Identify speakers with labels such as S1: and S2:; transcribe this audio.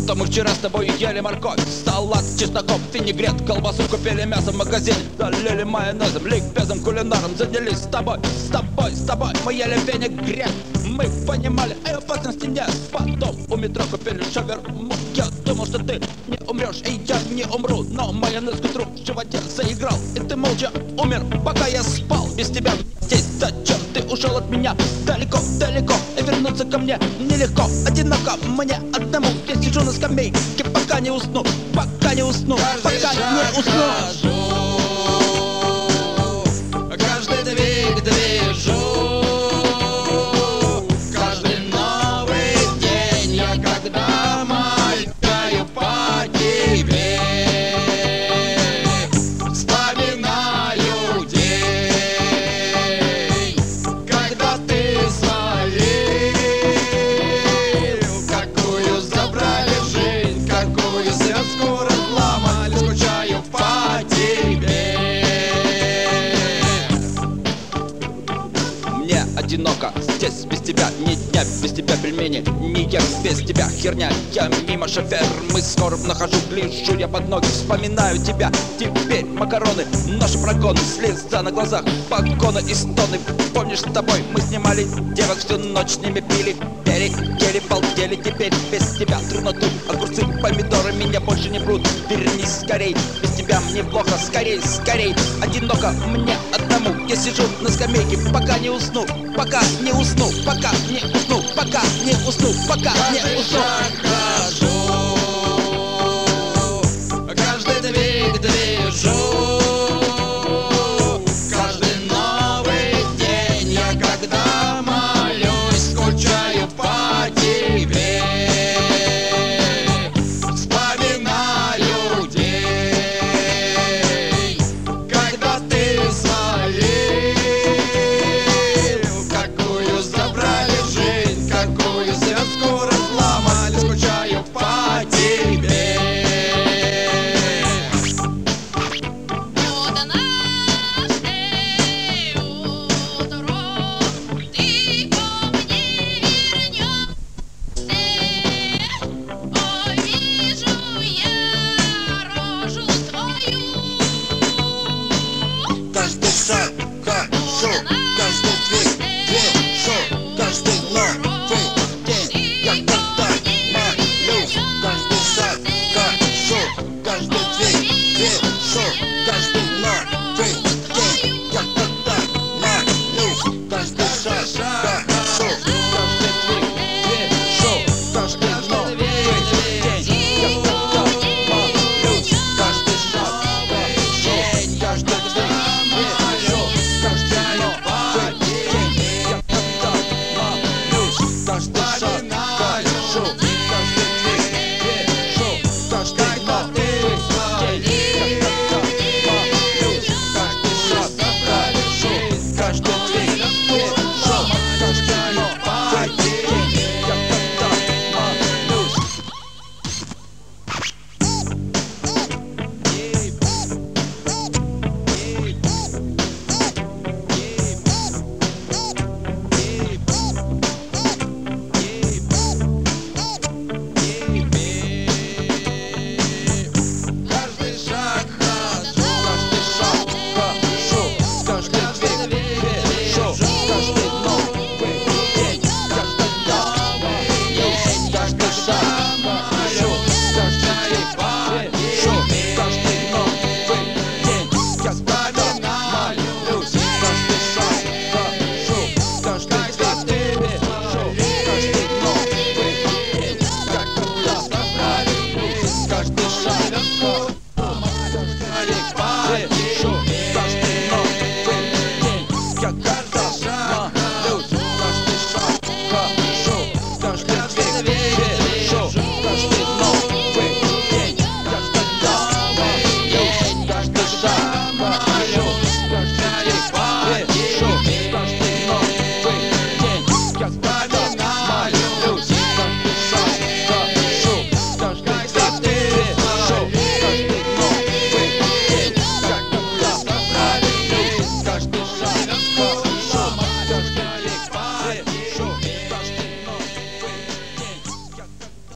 S1: Будто мы вчера с тобой ели морковь, салат, чесноком, винегрет, колбасу купили, мясо в магазине, залили майонезом, ликбезом, кулинаром, занялись с тобой, мы ели винегрет. Мы понимали опасности нет. Потом у метро купили шаверму. Я думал, что ты не умрешь, и я не умру, но майонез к утру в животе заиграл, и ты молча умер, пока я спал без тебя. Здесь зачем ты ушел от меня далеко, далеко, и вернуться ко мне нелегко, одиноко мне одному. Я сижу на скамейке, пока не усну, пока не усну, пока не усну.
S2: Каждый двиг движу, каждый новый день я когда моргаю по тебе, вспоминаю день, когда ты свалил, какую забрали жизнь, какую связку разломали, скучаю по тебе.
S1: Мне одиноко здесь без тебя, ни дня без тебя пельмени, ни я без тебя херня. Я мимо шавермы скоро нахожу, гляжу я под ноги, вспоминаю тебя. Теперь макароны, наши прогоны, слеза на глазах, погоны и стоны. Помнишь, с тобой мы снимали девок, всю ночь с ними пили, пели, ели, балдели. Теперь без тебя трудно тут, огурцы, помидоры меня больше не прут. Вернись скорей, без тебя мне плохо, скорей, скорей. Одиноко мне одному, я сижу на скамейке, пока не усну, пока не усну, пока не усну, пока не усну, пока не усну.
S2: Каждый двиг движу, каждый новый день я когда молюсь, скучаю по тебе, вспоминаю день, когда ты свалил, какую забрали жизнь, какую